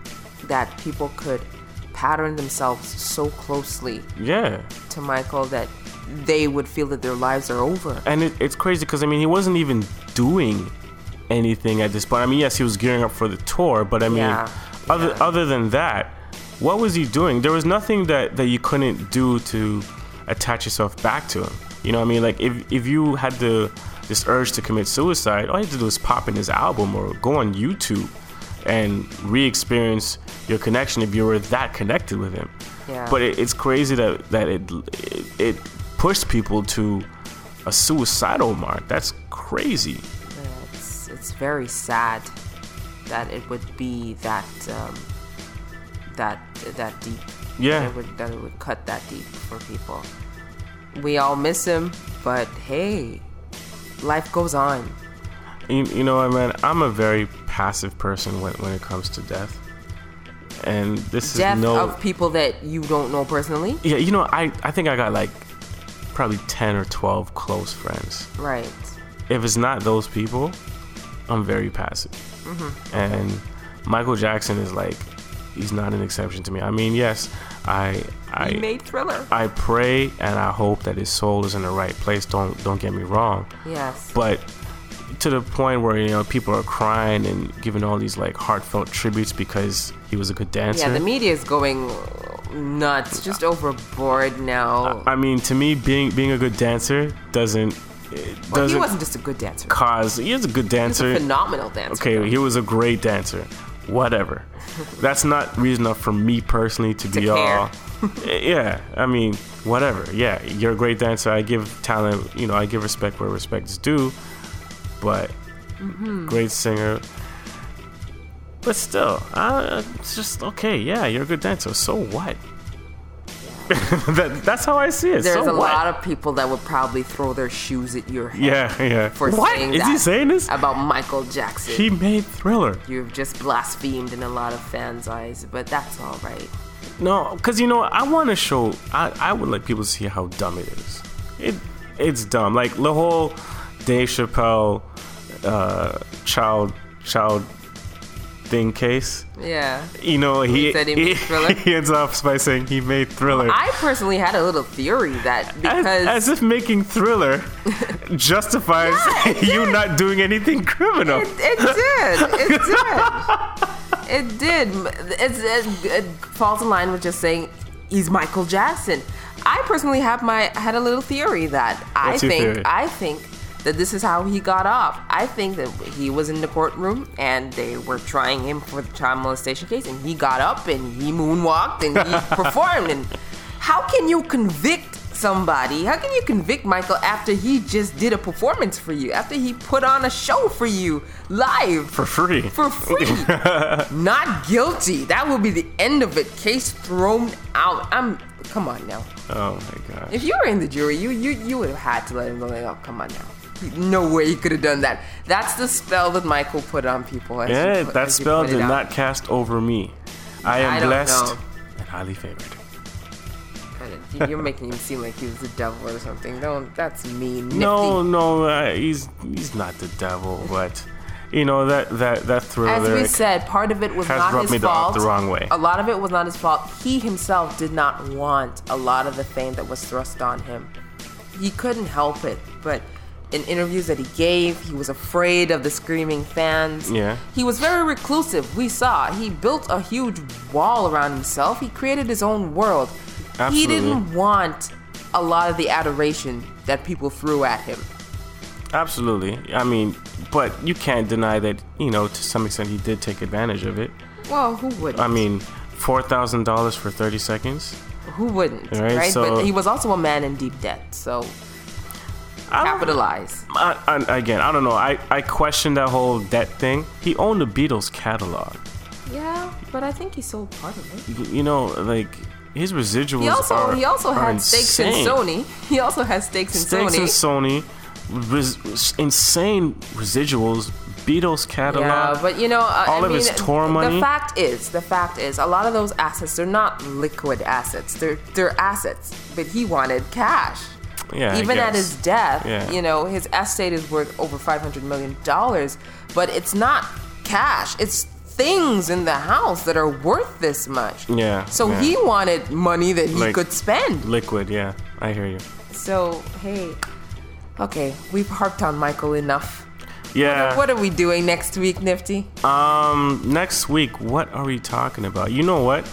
that people could pattern themselves so closely yeah. to Michael that they would feel that their lives are over. And it, it's crazy because, I mean, he wasn't even doing anything at this point. I mean, yes, he was gearing up for the tour, but I mean, yeah, other yeah. other than that, what was he doing? There was nothing that, that you couldn't do to attach yourself back to him. You know what I mean? Like, if, if you had the this urge to commit suicide, all you had to do was pop in his album or go on YouTube and re-experience your connection if you were that connected with him. Yeah. But it, it's crazy that, that it, it, it pushed people to a suicidal mark. That's crazy. It's, it's very sad that it would be that um, that that deep. Yeah. That it, would, that it would cut that deep for people. We all miss him, but hey, life goes on. You, you know what, man? I'm a very passive person when, when it comes to death. And this death is no... of people that you don't know personally? Yeah, you know, I, I think I got like probably ten or twelve close friends. Right. If it's not those people, I'm very passive. Mm-hmm. And Michael Jackson is like, he's not an exception to me. I mean, yes, I... I he made Thriller. I pray and I hope that his soul is in the right place. Don't don't get me wrong. Yes. But to the point where, you know, people are crying and giving all these like heartfelt tributes because he was a good dancer. Yeah, the media is going nuts, just overboard now. I mean, to me, being being a good dancer doesn't. It well, doesn't he wasn't just a good dancer. Cause he is a good dancer. He was a phenomenal dancer. Okay, though. He was a great dancer. Whatever. That's not reason enough for me personally to, to be care. all. Yeah, I mean, whatever. Yeah, you're a great dancer. I give talent, you know, I give respect where respect is due. But mm-hmm. great singer. But still, uh, it's just okay. Yeah, you're a good dancer. So what? that, that's how I see it. There's so a what? lot of people that would probably throw their shoes at your head. Yeah, yeah. For what saying is that he saying this about Michael Jackson? He made Thriller. You've just blasphemed in a lot of fans' eyes, but that's all right. No, because you know I want to show. I, I would like people to see how dumb it is. It it's dumb. Like the whole Dave Chappelle uh, child child thing case. Yeah. You know he he, said he, made Thriller. he ends off by saying he made Thriller. Well, I personally had a little theory that because as, as if making Thriller justifies yeah, you not doing anything criminal. It, it did. It did. It did. It's, it, it falls in line with just saying he's Michael Jackson. I personally have my had a little theory that What's I your think theory? I think that this is how he got off. I think that he was in the courtroom and they were trying him for the child molestation case, and he got up and he moonwalked and he performed. And how can you convict somebody? How can you convict Michael after he just did a performance for you? After he put on a show for you live for free? For free. Not guilty. That will be the end of it. Case thrown out. I'm. Come on now. Oh my God. If you were in the jury, you you you would have had to let him go. Like, oh, come on now. No way he could have done that. That's the spell that Michael put on people. Yeah, put, that spell did not cast over me. I am I blessed know. and highly favored. You're making him seem like he was the devil or something. Don't. That's mean. Nifty. No, no, uh, he's he's not the devil, but you know that that that thriller. As we said, part of it was has not rubbed his me fault. The, the wrong way. A lot of it was not his fault. He himself did not want a lot of the fame that was thrust on him. He couldn't help it, but in interviews that he gave, he was afraid of the screaming fans. Yeah. He was very reclusive. We saw he built a huge wall around himself. He created his own world. Absolutely. He didn't want a lot of the adoration that people threw at him. Absolutely. I mean, but you can't deny that, you know, to some extent he did take advantage of it. Well, who wouldn't? I mean, four thousand dollars for thirty seconds. Who wouldn't, right? right? So, but he was also a man in deep debt, so capitalize. I, I, again, I don't know. I, I question that whole debt thing. He owned the Beatles catalog. Yeah, but I think he sold part of it. You, you know, like... His residuals he also, are He also had insane. stakes in Sony. He also has stakes in stakes Sony. Stakes in Sony. Res- insane residuals. Beatles catalog. Yeah, but you know, uh, all I of mean, his tour money. The fact is, the fact is, a lot of those assets, they're not liquid assets. They're they're assets. But he wanted cash. Yeah, Even at his death, yeah. you know, his estate is worth over five hundred million dollars. But it's not cash. It's things in the house that are worth this much. Yeah. So yeah. he wanted money that he like, could spend. Liquid, yeah. I hear you. So, hey, okay, we've harped on Michael enough. Yeah. What are, what are we doing next week, Nifty? Um, next week, what are we talking about? You know what?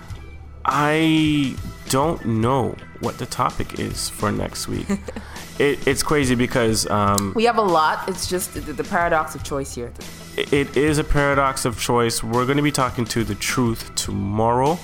I don't know what the topic is for next week. it, it's crazy because... Um, we have a lot. It's just the, the paradox of choice here. It is a paradox of choice. We're going to be talking to the truth tomorrow.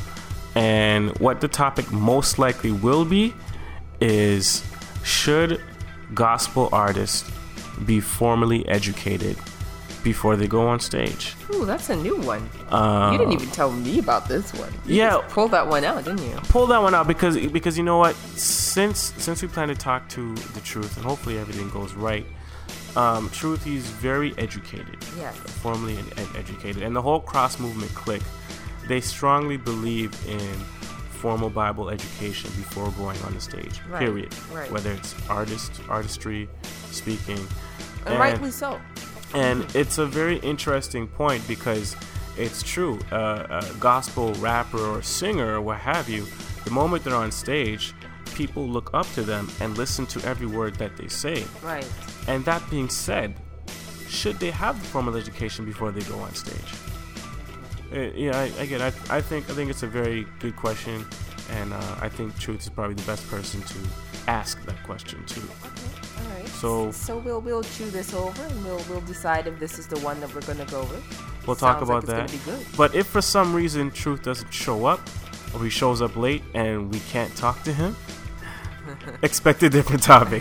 And what the topic most likely will be is, should gospel artists be formally educated before they go on stage? Ooh, that's a new one. Uh, you didn't even tell me about this one. You yeah. just pulled that one out, didn't you? Pull that one out because, because you know what? Since, since we plan to talk to the truth, and hopefully everything goes right, Um, Truth, he's very educated, yes. formally ed- ed- educated, and the whole cross movement clique, they strongly believe in formal Bible education before going on the stage. Right, period. right. Whether it's artist, artistry, speaking, and, and rightly so. And it's a very interesting point because it's true. Uh, a gospel rapper or singer or what have you, the moment they're on stage, people look up to them and listen to every word that they say. Right. And that being said, should they have the formal education before they go on stage? Uh, yeah, I, again, I, I think I think it's a very good question, and uh, I think Truth is probably the best person to ask that question to. Okay, all right. So, so we'll we'll chew this over, and we'll we'll decide if this is the one that we're gonna go with. We'll Sounds talk about like it's that. gonna be good. But if for some reason Truth doesn't show up, or he shows up late and we can't talk to him, expect a different topic.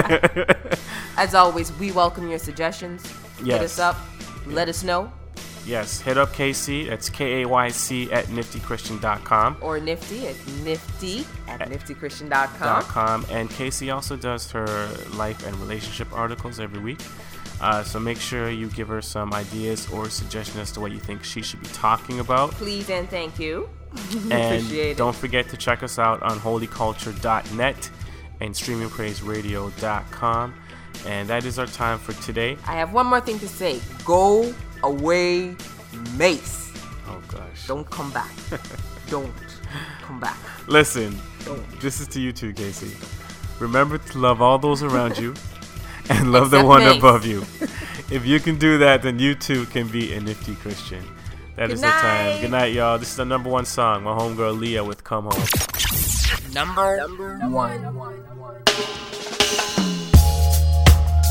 As always, we welcome your suggestions. Yes. Hit us up. Let us know. Yes, hit up K C. That's K A Y C at nifty christian dot com. Or Nifty at nifty at nifty christian dot com. .com. And Casey also does her life and relationship articles every week. Uh, so make sure you give her some ideas or suggestions as to what you think she should be talking about. Please and thank you. And Appreciate don't it. forget to check us out on holy culture dot net and streaming praise radio dot com. And that is our time for today. I have one more thing to say. Go away, Mace. Oh, gosh. Don't come back. Don't come back. Listen, Don't. This is to you too, Casey. Remember to love all those around you and love Except the one Mace. above you. If you can do that, then you too can be a nifty Christian. That Good is night. the time. Good night, y'all. This is the number one song. My homegirl Leah with Come Home. Number, number one.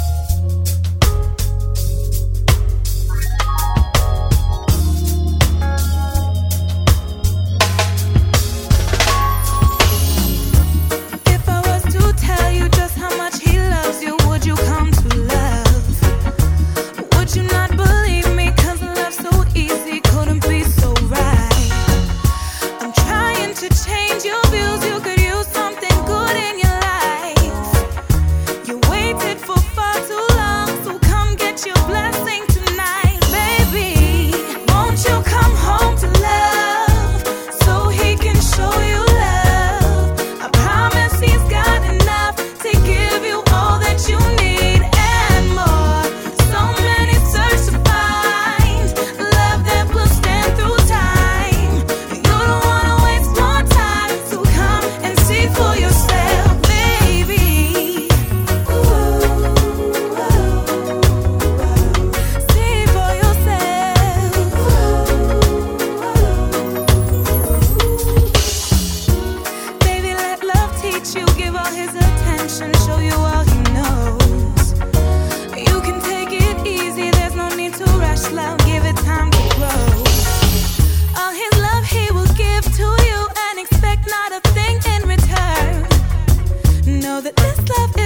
this love